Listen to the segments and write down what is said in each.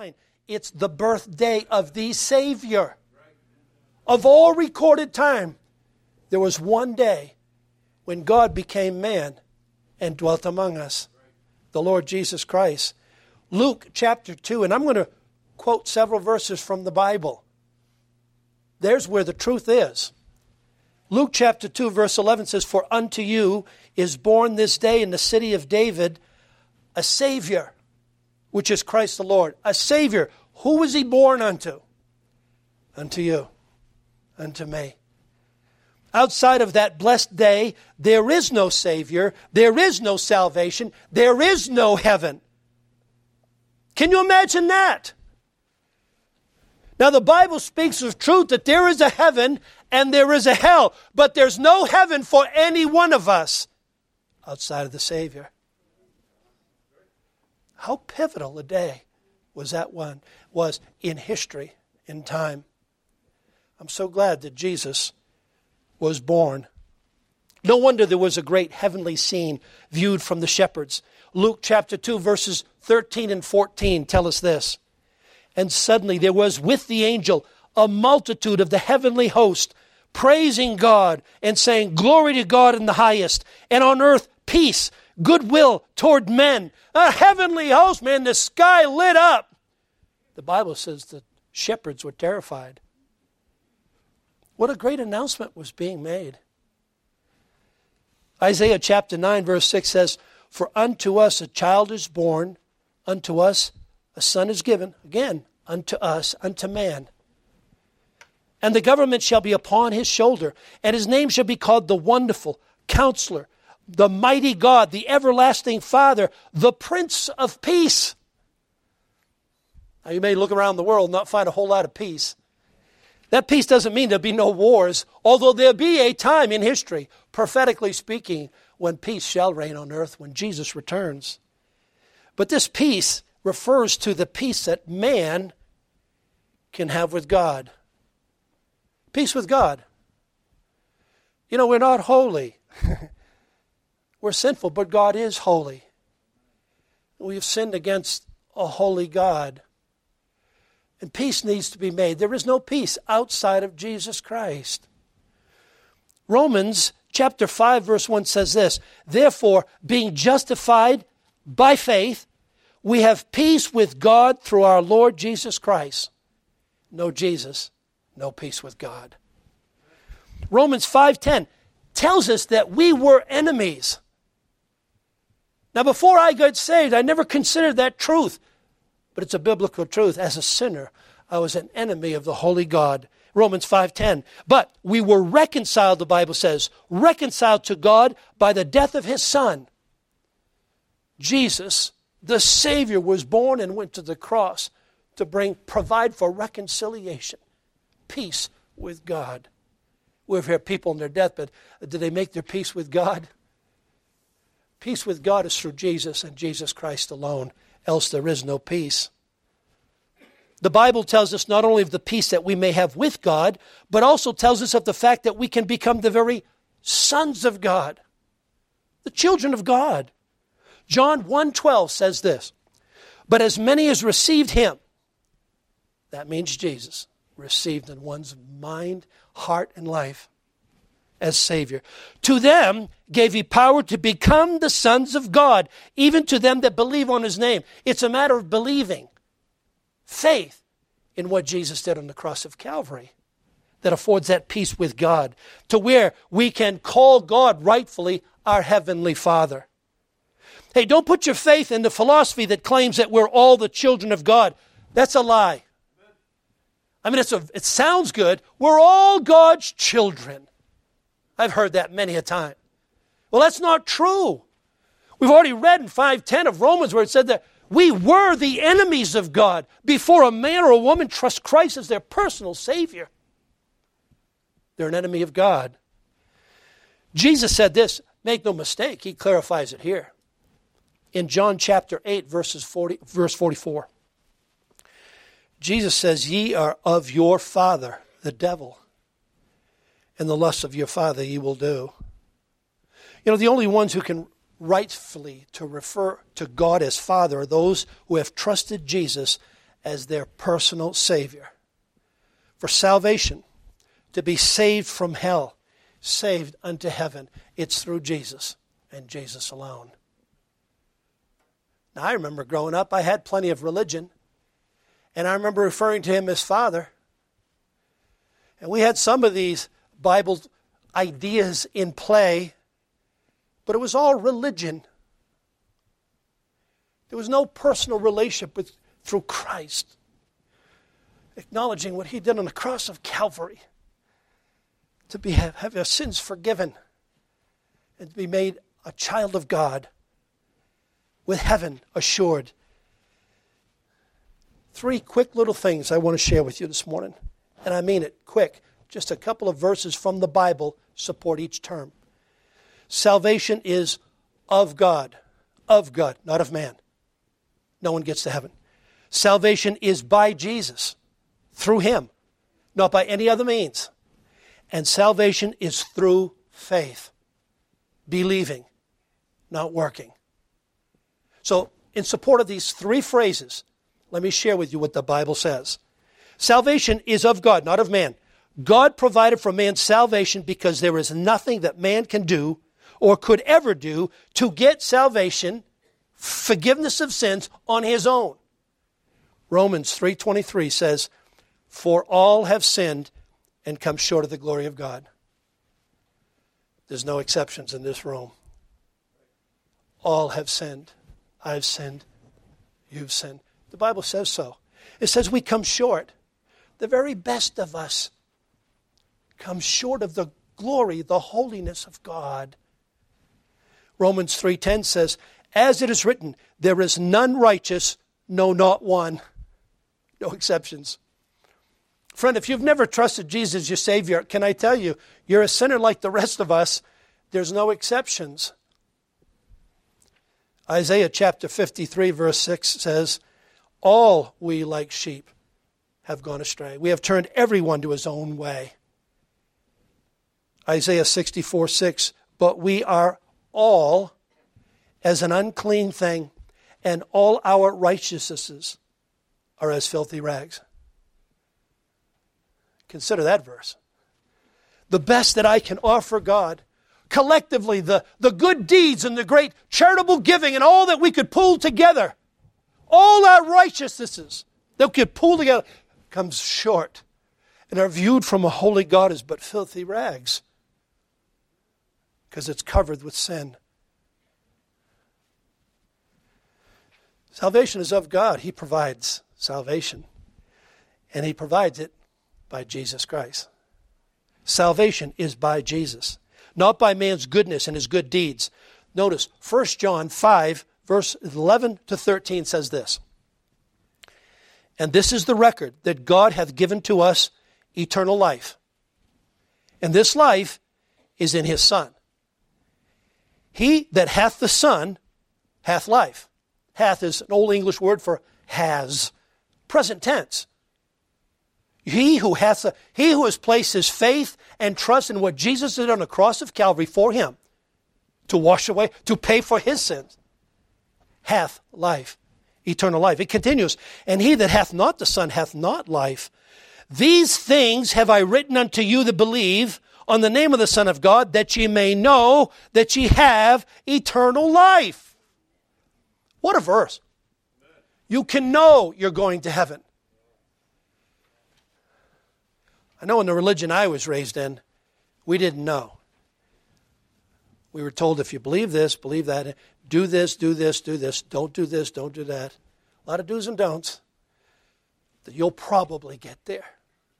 9. It's the birthday of the Savior. Of all recorded time, there was one day when God became man and dwelt among us, the Lord Jesus Christ. Luke chapter 2, and I'm going to quote several verses from the Bible. There's where the truth is. Luke chapter 2 verse 11 says, "For unto you is born this day in the city of David a Savior, which is Christ the Lord." A Savior. Who was He born unto? Unto you. Unto me. Outside of that blessed day, there is no Savior, there is no salvation, there is no heaven. Can you imagine that? Now the Bible speaks of truth that there is a heaven and there is a hell, but there's no heaven for any one of us outside of the Savior. How pivotal a day was that one was in history, in time. I'm so glad that Jesus was born. No wonder there was a great heavenly scene viewed from the shepherds. Luke chapter 2 verses 13 and 14 tell us this. "And suddenly there was with the angel a multitude of the heavenly host, praising God and saying, 'Glory to God in the highest, and on earth peace, goodwill toward men.'" A heavenly host, man, the sky lit up. The Bible says the shepherds were terrified. What a great announcement was being made. Isaiah chapter 9 verse 6 says, "For unto us a child is born, unto us a son is given," again, unto us, unto man. "And the government shall be upon his shoulder, and his name shall be called the Wonderful, Counselor, the Mighty God, the Everlasting Father, the Prince of Peace." Now you may look around the world and not find a whole lot of peace. That peace doesn't mean there'll be no wars, although there'll be a time in history, prophetically speaking, when peace shall reign on earth, when Jesus returns. But this peace refers to the peace that man can have with God. Peace with God. You know, we're not holy. We're sinful, but God is holy. We've sinned against a holy God. And peace needs to be made. There is no peace outside of Jesus Christ. Romans chapter 5 verse 1 says this, "Therefore, being justified by faith, we have peace with God through our Lord Jesus Christ." No Jesus, no peace with God. Romans 5:10 tells us that we were enemies. Now before I got saved, I never considered that truth. But it's a biblical truth. As a sinner, I was an enemy of the holy God. Romans 5:10. "But we were reconciled," the Bible says, "reconciled to God by the death of His Son." Jesus, the Savior, was born and went to the cross to provide for reconciliation, peace with God. We've heard people in their deathbed, did they make their peace with God? Peace with God is through Jesus and Jesus Christ alone. Else there is no peace. The Bible tells us not only of the peace that we may have with God, but also tells us of the fact that we can become the very sons of God, the children of God. John 1:12 says this, "But as many as received Him," that means Jesus, received in one's mind, heart, and life as Savior, "to them gave He power to become the sons of God, even to them that believe on His name." It's a matter of believing, faith in what Jesus did on the cross of Calvary that affords that peace with God, to where we can call God rightfully our Heavenly Father. Hey, don't put your faith in the philosophy that claims that we're all the children of God. That's a lie. I mean, it sounds good. We're all God's children. I've heard that many a time. Well, that's not true. We've already read in 5:10 of Romans where it said that we were the enemies of God before a man or a woman trusts Christ as their personal Savior. They're an enemy of God. Jesus said this, make no mistake, He clarifies it here. In John chapter 8, verse 44. Jesus says, "Ye are of your father, the devil, and the lusts of your father ye will do." You know, the only ones who can rightfully to refer to God as Father are those who have trusted Jesus as their personal Savior. For salvation, to be saved from hell, saved unto heaven, it's through Jesus and Jesus alone. Now, I remember growing up, I had plenty of religion, and I remember referring to him as Father. And we had some of these Bible ideas in play, but it was all religion. There was no personal relationship through Christ, acknowledging what he did on the cross of Calvary, to have our sins forgiven, and to be made a child of God, with heaven assured. 3 quick little things I want to share with you this morning. And I mean it, quick. Just a couple of verses from the Bible support each term. Salvation is of God, not of man. No one gets to heaven. Salvation is by Jesus, through him, not by any other means. And salvation is through faith, believing, not working. So, in support of these 3 phrases, let me share with you what the Bible says. Salvation is of God, not of man. God provided for man's salvation because there is nothing that man can do or could ever do to get salvation, forgiveness of sins, on his own. Romans 3:23 says, "For all have sinned and come short of the glory of God." There's no exceptions in this room. All have sinned. I've sinned. You've sinned. The Bible says so. It says we come short. The very best of us come short of the glory, the holiness of God. Romans 3:10 says, "As it is written, there is none righteous, no, not one." No exceptions. Friend, if you've never trusted Jesus as your Savior, can I tell you, you're a sinner like the rest of us. There's no exceptions. Isaiah chapter 53 verse 6 says, "All we like sheep have gone astray. We have turned everyone to his own way." Isaiah 64:6, "But we are all as an unclean thing, and all our righteousnesses are as filthy rags." Consider that verse. The best that I can offer God, collectively, the good deeds and the great charitable giving and all that we could pull together, all our righteousnesses that we could pull together, comes short and are viewed from a holy God as but filthy rags because it's covered with sin. Salvation is of God. He provides salvation, and he provides it by Jesus Christ. Salvation is by Jesus, not by man's goodness and his good deeds. Notice 1 John 5, verse 11 to 13 says this, "And this is the record that God hath given to us eternal life. And this life is in his Son. He that hath the Son hath life." Hath is an old English word for has. Present tense. He who has placed his faith and trust in what Jesus did on the cross of Calvary for him to wash away, to pay for his sins, hath life, eternal life. It continues, "And he that hath not the Son hath not life. These things have I written unto you that believe on the name of the Son of God, that ye may know that ye have eternal life." What a verse. You can know you're going to heaven. I know in the religion I was raised in, we didn't know. We were told if you believe this, believe that, do this, do this, do this, don't do this, don't do that. A lot of do's and don'ts. That you'll probably get there.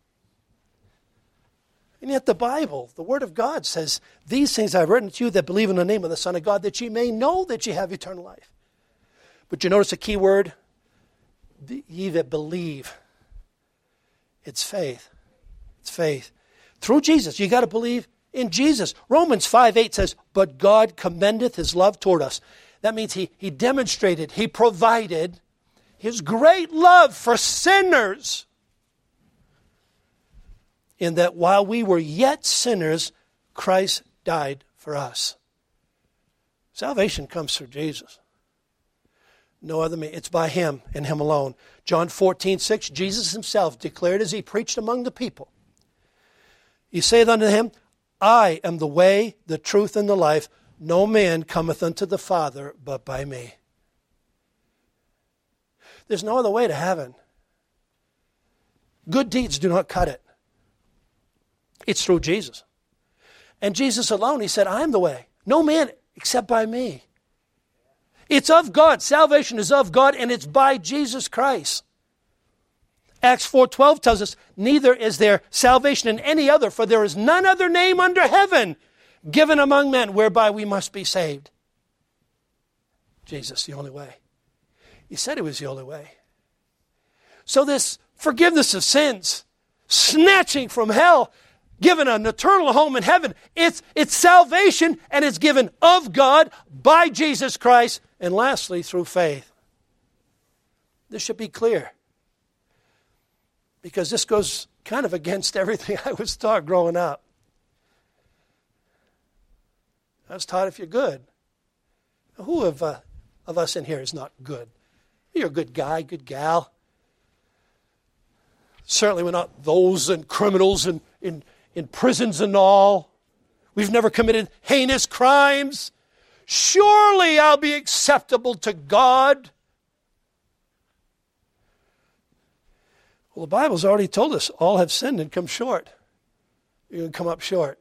And yet the Bible, the Word of God says, "These things I've written to you that believe in the name of the Son of God, that ye may know that ye have eternal life." But you notice a key word? Ye that believe. It's faith. It's faith. Through Jesus, you got to believe in Jesus. Romans 5:8 says, "But God commendeth his love toward us." That means he demonstrated, he provided his great love for sinners, in that while we were yet sinners, Christ died for us. Salvation comes through Jesus. No other means. It's by him and him alone. John 14:6, Jesus himself declared as he preached among the people. He saith unto him, I am the way, the truth, and the life. No man cometh unto the Father but by me. There's no other way to heaven. Good deeds do not cut it. It's through Jesus. And Jesus alone, he said, I am the way. No man except by me. It's of God. Salvation is of God, and it's by Jesus Christ. Acts 4:12 tells us, neither is there salvation in any other, for there is none other name under heaven given among men whereby we must be saved. Jesus, the only way. He said he was the only way. So this forgiveness of sins, snatching from hell, given an eternal home in heaven, it's salvation, and it's given of God by Jesus Christ, and lastly, through faith. This should be clear, because this goes kind of against everything I was taught growing up. I was taught if you're good. Who of us in here is not good? You're a good guy, good gal. Certainly we're not those and criminals in prisons and all. We've never committed heinous crimes. Surely I'll be acceptable to God. Well, the Bible's already told us all have sinned and come short. You're going to come up short.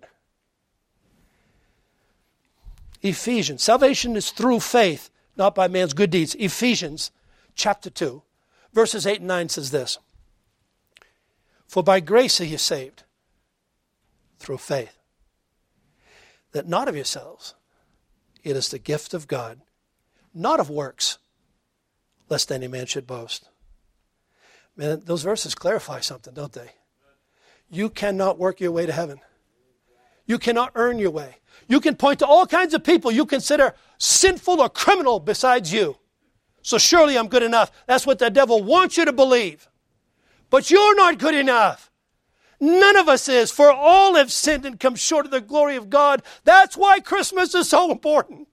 Ephesians. Salvation is through faith, not by man's good deeds. Ephesians chapter 2, verses 8 and 9 says this. For by grace are you saved, through faith, that not of yourselves, it is the gift of God, not of works, lest any man should boast. Man, those verses clarify something, don't they? You cannot work your way to heaven. You cannot earn your way. You can point to all kinds of people you consider sinful or criminal besides you. So surely I'm good enough. That's what the devil wants you to believe. But you're not good enough. None of us is, for all have sinned and come short of the glory of God. That's why Christmas is so important.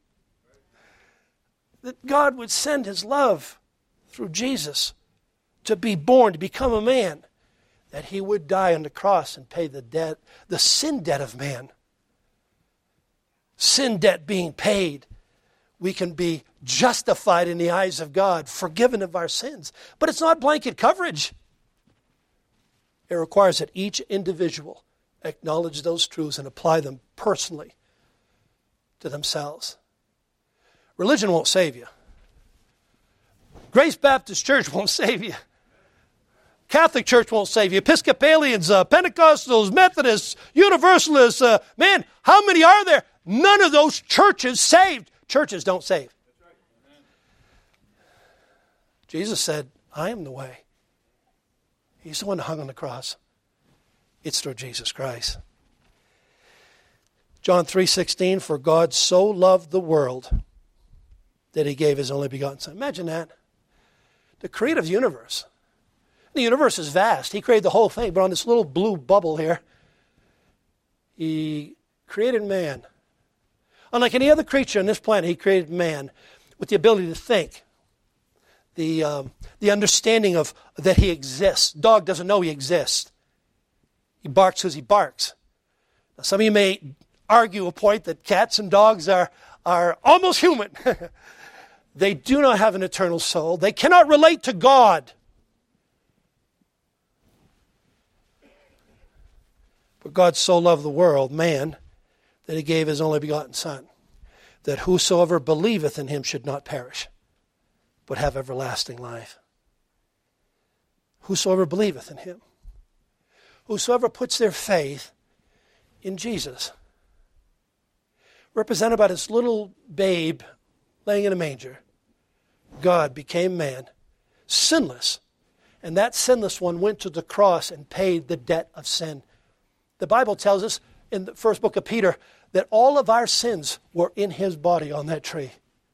That God would send his love through Jesus to be born, to become a man, that he would die on the cross and pay the debt, the sin debt of man. Sin debt being paid, we can be justified in the eyes of God, forgiven of our sins. But it's not blanket coverage. It requires that each individual acknowledge those truths and apply them personally to themselves. Religion won't save you. Grace Baptist Church won't save you. Catholic Church won't save you. Episcopalians, Pentecostals, Methodists, Universalists, man, how many are there? None of those churches saved. Churches don't save. Jesus said, I am the way. He's the one who hung on the cross. It's through Jesus Christ. John 3:16, for God so loved the world that he gave his only begotten Son. Imagine that. The creator of the universe. The universe is vast. He created the whole thing, but on this little blue bubble here, he created man. Unlike any other creature on this planet, he created man with the ability to think. The understanding of that he exists. Dog doesn't know he exists. He barks because he barks. Now, some of you may argue a point that cats and dogs are almost human. They do not have an eternal soul. They cannot relate to God. For God so loved the world, man, that he gave his only begotten Son, that whosoever believeth in him should not perish, but have everlasting life. Whosoever believeth in him. Whosoever puts their faith in Jesus. Represented by this little babe laying in a manger. God became man, sinless. And that sinless one went to the cross and paid the debt of sin. The Bible tells us in the first book of Peter that all of our sins were in his body on that tree.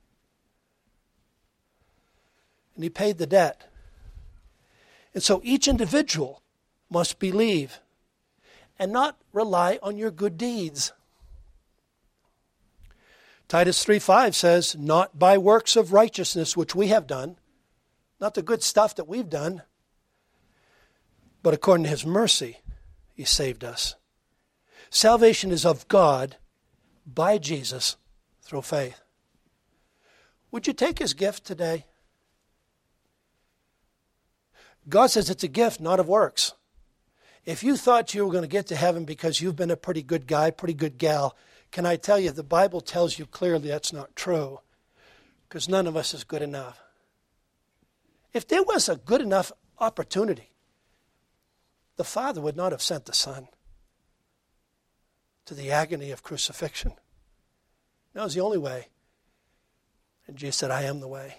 And he paid the debt. And so each individual must believe and not rely on your good deeds. Titus 3:5 says, not by works of righteousness which we have done, not the good stuff that we've done, but according to his mercy, he saved us. Salvation is of God by Jesus through faith. Would you take his gift today? God says it's a gift, not of works. If you thought you were going to get to heaven because you've been a pretty good guy, pretty good gal, can I tell you, the Bible tells you clearly that's not true, because none of us is good enough. If there was a good enough opportunity, the Father would not have sent the Son to the agony of crucifixion. That was the only way. And Jesus said, I am the way.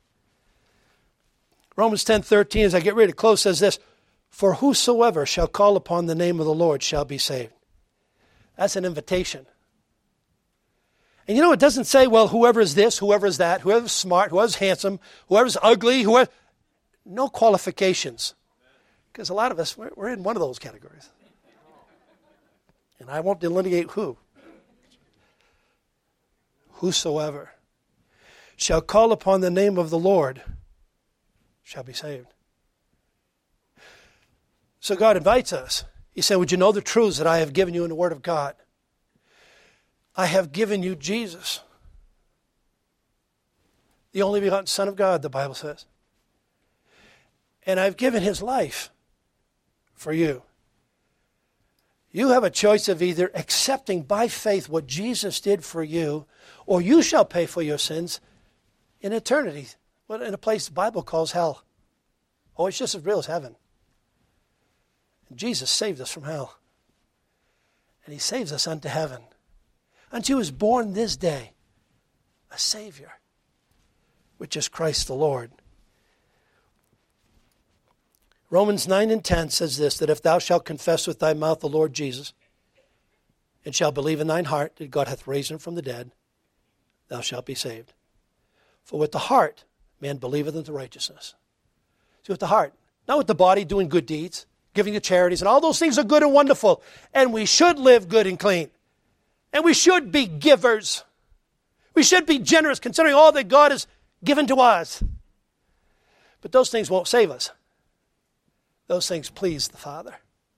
Romans 10:13, as I get ready to close, says this, for whosoever shall call upon the name of the Lord shall be saved. That's an invitation. And it doesn't say, well, whoever is this, whoever is that, whoever's smart, whoever's handsome, whoever's ugly, no qualifications. Because a lot of us, we're in one of those categories. And I won't delineate who. Whosoever shall call upon the name of the Lord shall be saved. So God invites us. He said, would you know the truths that I have given you in the Word of God? I have given you Jesus, the only begotten Son of God, the Bible says. And I've given his life for you. You have a choice of either accepting by faith what Jesus did for you, or you shall pay for your sins in eternity, in a place the Bible calls hell. Oh, it's just as real as heaven. And Jesus saved us from hell. And he saves us unto heaven. Unto you is born this day a Savior, which is Christ the Lord. Romans 9:10 says this, that if thou shalt confess with thy mouth the Lord Jesus, and shalt believe in thine heart that God hath raised him from the dead, thou shalt be saved. For with the heart man believeth unto righteousness. See, with the heart, not with the body doing good deeds, giving to charities, and all those things are good and wonderful. And we should live good and clean. And we should be givers. We should be generous considering all that God has given to us. But those things won't save us. Those things please the Father.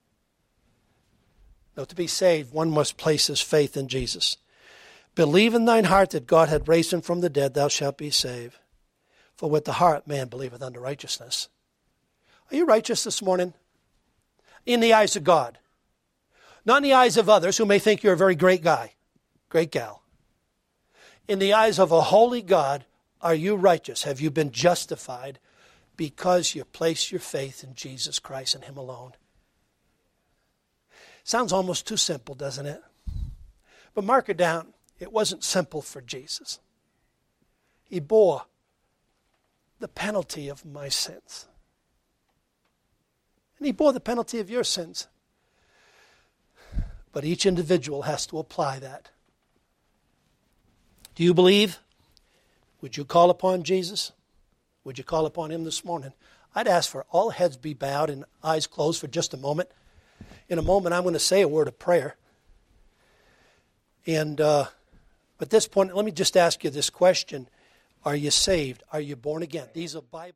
No, to be saved, one must place his faith in Jesus. Believe in thine heart that God hath raised him from the dead, thou shalt be saved. For with the heart man believeth unto righteousness. Are you righteous this morning? In the eyes of God. Not in the eyes of others who may think you're a very great guy, great gal. In the eyes of a holy God, are you righteous? Have you been justified because you place your faith in Jesus Christ and him alone? Sounds almost too simple, doesn't it? But mark it down. It wasn't simple for Jesus. He bore the penalty of my sins. And he bore the penalty of your sins. But each individual has to apply that. Do you believe? Would you call upon Jesus? Would you call upon him this morning? I'd ask for all heads be bowed and eyes closed for just a moment. In a moment, I'm going to say a word of prayer. And at this point, let me just ask you this question. Are you saved? Are you born again? These are Bible.